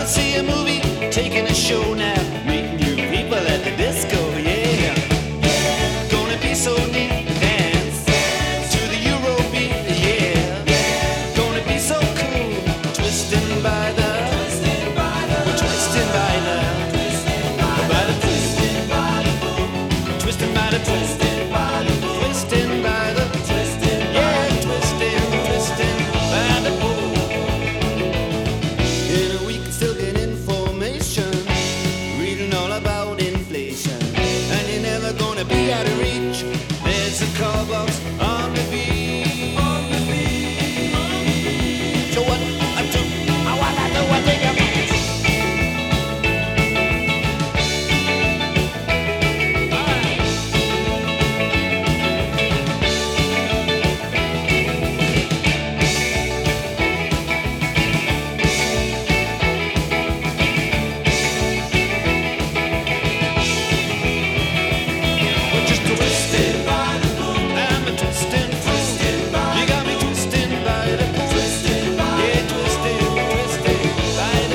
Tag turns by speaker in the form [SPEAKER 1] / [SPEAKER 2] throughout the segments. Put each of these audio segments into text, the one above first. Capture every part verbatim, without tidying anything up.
[SPEAKER 1] see a movie, taking a show now, meeting new people at the disco, yeah. Gonna be so neat, dance to the Eurobeat, yeah. Gonna be so cool, twisting by the, we're twisting by the, by the twisting by the boom, twisting by the twisting by the twisting by the twisting, yeah, twisting, twisting by the boom. In a week, still get information, reading all about inflation, and you're never gonna be out of reach. There's a call box on the beach. On the beach. So what I do, I what I do, I think I'm. Just twisted by the boom, I'm a twisting fool. You got me twisting by the boom, yeah, twisting, twisting by the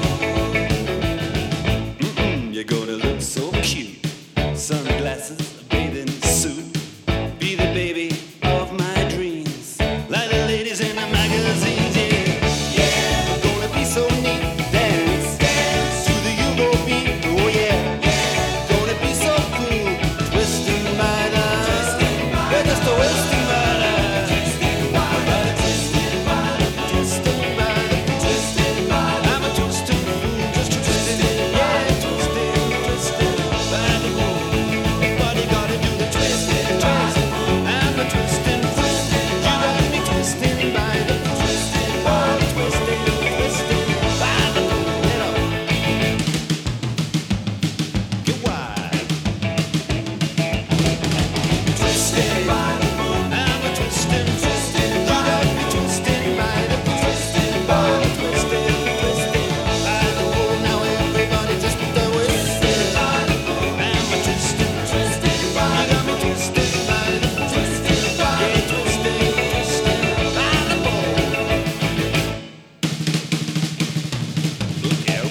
[SPEAKER 1] boom. Mm-mm, you're gonna look so cute, sunglasses, a bathing suit, be the baby of my dreams, like the ladies in the magazines, yeah. Yeah, gonna be so neat, dance, dance to the Eurobeat, oh yeah. Gonna be so cool, twisting by the, yeah, just twisting by the, by the twisting by the, twisting by the, twisting by the. I'm a twisting fool, just twisting, yeah, twisting, twisting by the boom. Everybody gotta do the twisting, twist. I'm a twisting fool, you got me twisting by the, twisting by the, twisting, twisting by the boom. Get up, get wide. Twisting by the boom, I'm a twisting, twisting. You got me twisting by the, twisting by the, twisting, twisting by the boom. Now everybody just put their twisting by the boom. I'm a twisting, twisting. You got me twisting by the, twisting by the, twisting, twisting by the boom. Look out!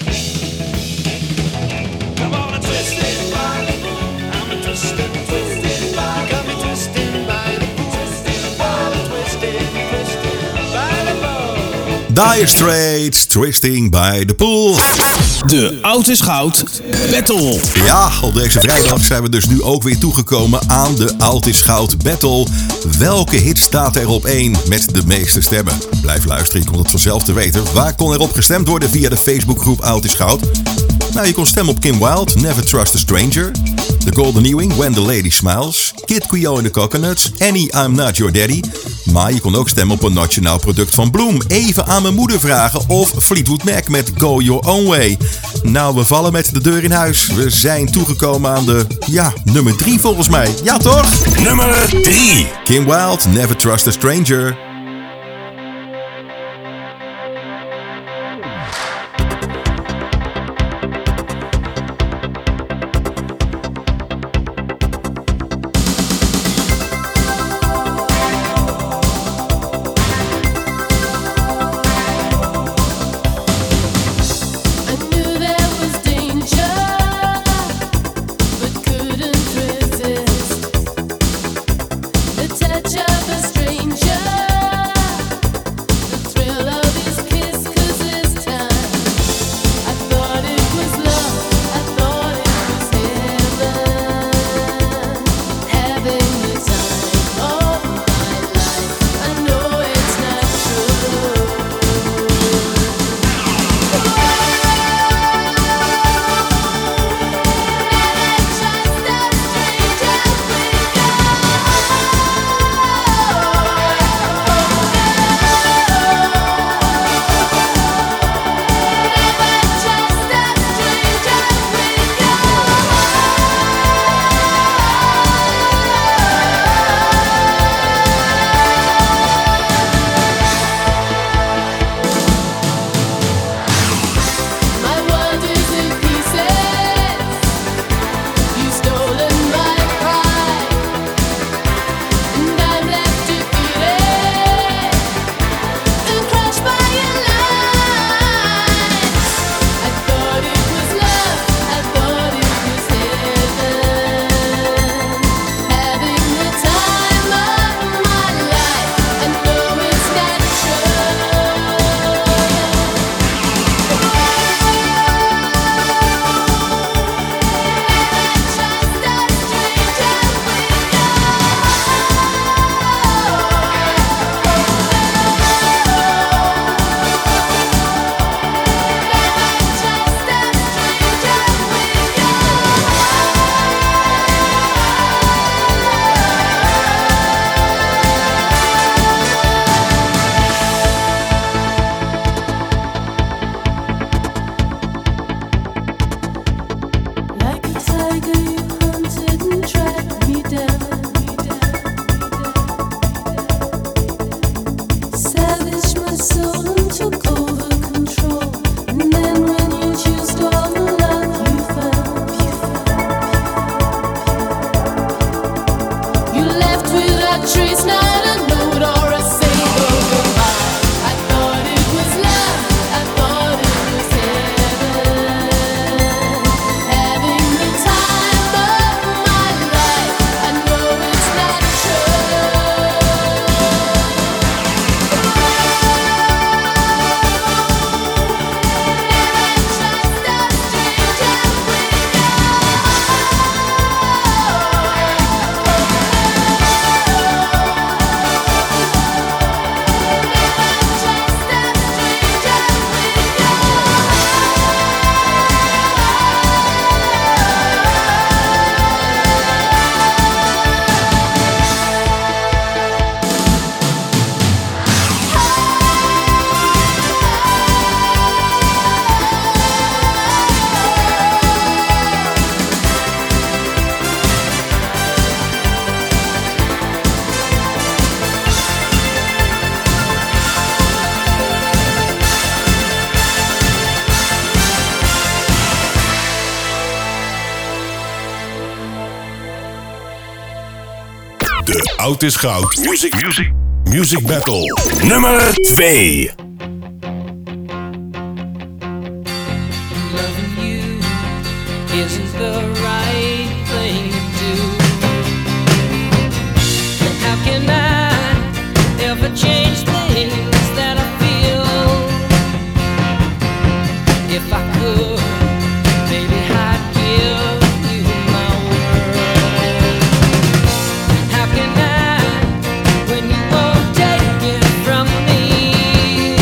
[SPEAKER 1] Come on and twist it by the boom. I'm a twisting, twisting. You got me twisting by the, twisting by the, twisting, twisting by the boom.
[SPEAKER 2] Dire Straits, Twisting by the Pool.
[SPEAKER 3] De Oud is Goud Battle.
[SPEAKER 2] Ja, op deze vrijdag zijn we dus nu ook weer toegekomen aan de Oud is Goud Battle. Welke hit staat er op één met de meeste stemmen? Blijf luisteren, je komt het vanzelf te weten. Waar kon er op gestemd worden via de Facebookgroep Oud is Goud? Nou, je kon stemmen op Kim Wilde, Never Trust a Stranger, The Golden Ewing, When the Lady Smiles, Kid Creole and the Coconuts, Annie, I'm Not Your Daddy. Maar je kon ook stemmen op een nationaal product van Bloem, Even aan mijn moeder vragen of Fleetwood Mac met Go Your Own Way. Nou, we vallen met de deur in huis. We zijn toegekomen aan de, ja, nummer drie volgens mij. Ja toch?
[SPEAKER 3] Nummer drie.
[SPEAKER 2] Kim Wilde, Never Trust a Stranger.
[SPEAKER 4] I knew there was danger, but couldn't resist the touch of a stranger.
[SPEAKER 3] Oud is Goud. Music, music, music battle. Nummer twee.
[SPEAKER 5] Loving you isn't the right thing to do. And how can I ever change things that I feel? If I could, baby, I'd give you my world. How can I, when you won't take it from me?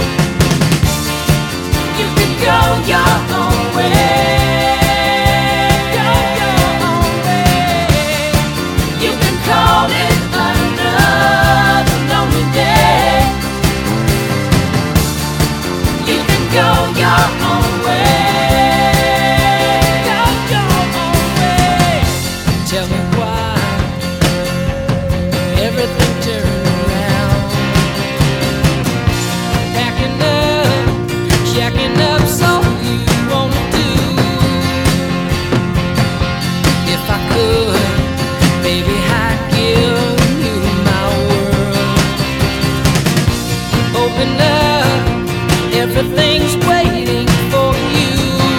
[SPEAKER 5] You can go your own way. Go your own way. You can call it another lonely day. You can go your own way. Go your own way. Tell me why everything turned around. Packing up, jacking up, so you wanna do. If I could, baby, I'd give you my world. Open up, everything's waiting for you.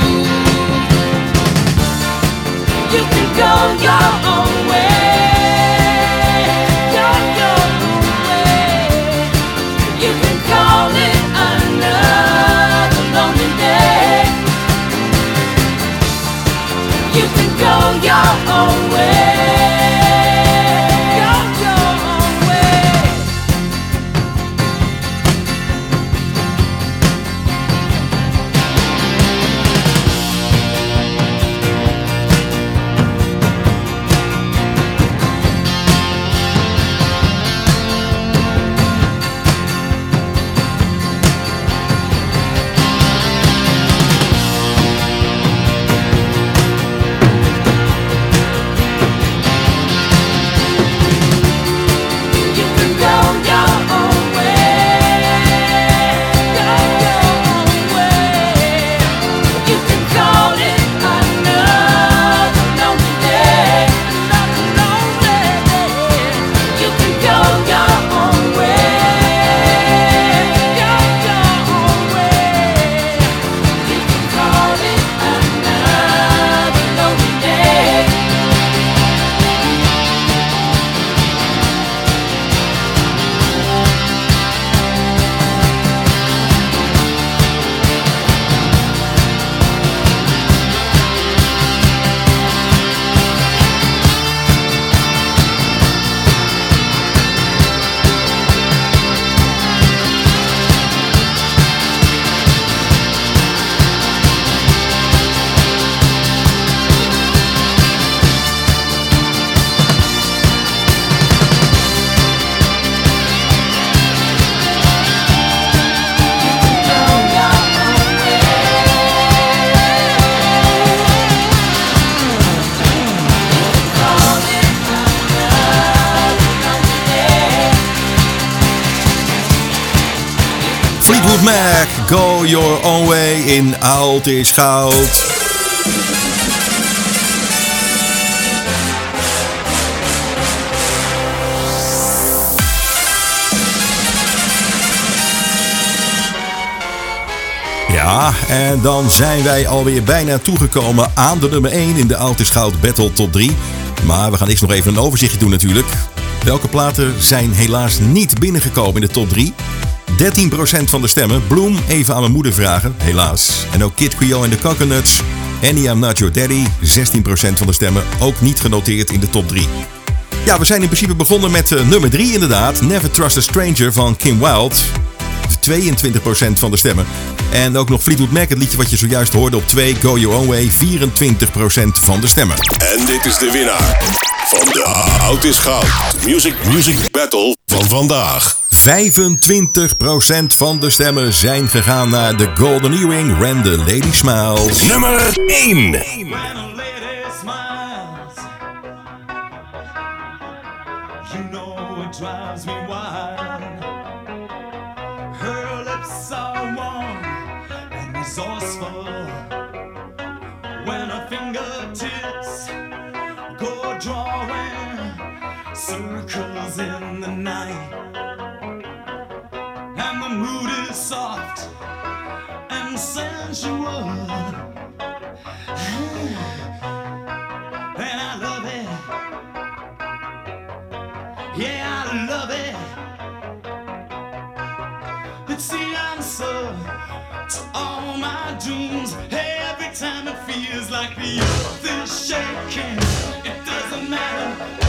[SPEAKER 5] You can go your own way. Go your own way. You can call it another lonely day. You can go your own way. Go your own way. You can go your own way. Go your own way. You can call it another lonely day. Another lonely day. You can go your own way. Go your own way. You can call it another lonely day.
[SPEAKER 2] Fleetwood Mac, Go Your Own Way in Oud is Goud. Ja, en dan zijn wij alweer bijna toegekomen aan de nummer één in de Oud is Goud Battle Top drie. Maar we gaan eerst nog even een overzichtje doen natuurlijk. Welke platen zijn helaas niet binnengekomen in de top drie? dertien procent van de stemmen. Bloom, even aan mijn moeder vragen, helaas. En ook Kid Creole en de Coconuts. Annie, I'm Not Your Daddy, zestien procent van de stemmen. Ook niet genoteerd in de top drie. Ja, we zijn in principe begonnen met uh, nummer drie inderdaad. Never Trust a Stranger van Kim Wilde. tweeëntwintig procent van de stemmen. En ook nog Fleetwood Mac, het liedje wat je zojuist hoorde op twee, Go Your Own Way, vierentwintig procent van de stemmen.
[SPEAKER 3] En dit is de winnaar van de Oud is Goud Music Music Battle van vandaag.
[SPEAKER 2] vijfentwintig procent van de stemmen zijn gegaan naar de Golden Earring, When the Lady Smiles.
[SPEAKER 3] Nummer één.
[SPEAKER 1] When a lady smiles, you know it drives me wild. Her lips are warm and resourceful. When her fingertips go drawing circles in the night, and the mood is soft and sensual, and I love it. Yeah, I love it. It's the answer to all my dreams. Every time it feels like the earth is shaking, it doesn't matter.